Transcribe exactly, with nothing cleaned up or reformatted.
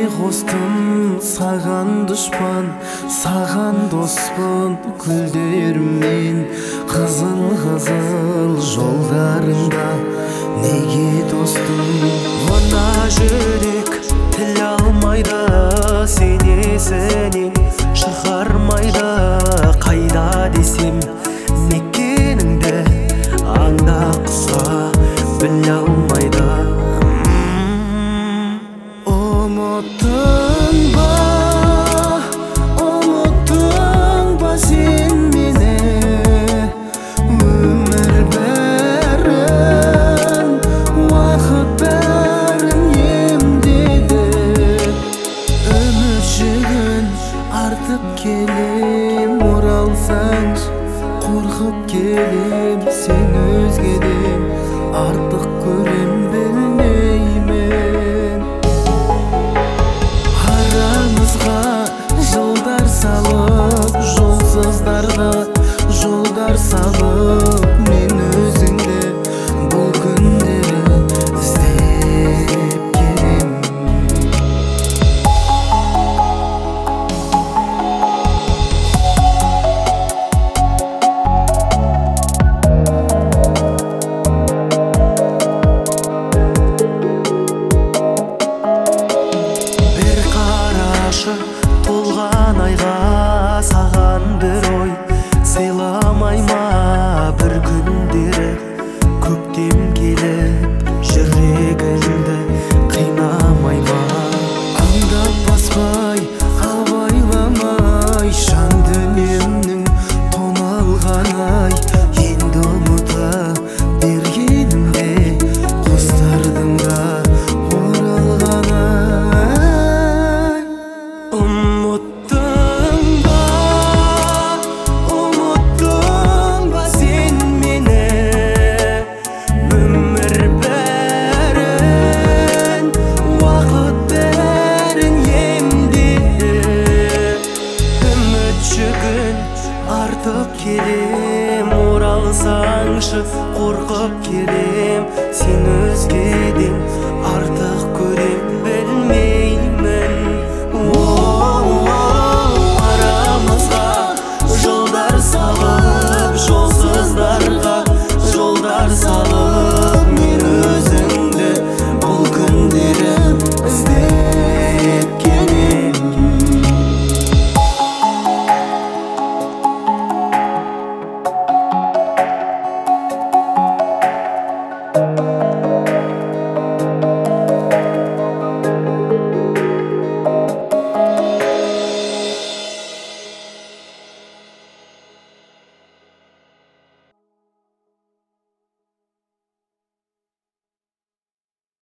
қостым саған дұшпан, саған доспын гүлдеріммен. Қызыл-қызыл жолдарында неге достым? Мына жүрек тіл алмайды, сенесінен шығармайды. Қайда десем мекеніңді аңда құса біле алмайды. Ұмыттың ба, ұмыттың ба сен мені? Өмір бәрін, уақыт бәрін емдеді. Үміт жүгін артып келем, оралсаңшы қорқып келем. Сен өзгеден артық көрем білмеймін. Арамызға жылдар салып, жолсыздарды жолдар салып, мен өзіңді бұл күндері іздеп келем. Толған айға саған бір ой сыйламай ма? Бір күндері көктем келіп жүрегіңді қинамай ма? Аңдап баспай, абайламай, жан дүниемнің тоналған-ай. Енді ұмыта бергенімде қостардың да оралған-ай. Ұмыттың ба, ұмыттың ба сен мені? Өмір бәрін, уақыт бәрін емдеді. Үміт жүгін артып келем, оралсаңшы қорқып келем. Сен өзге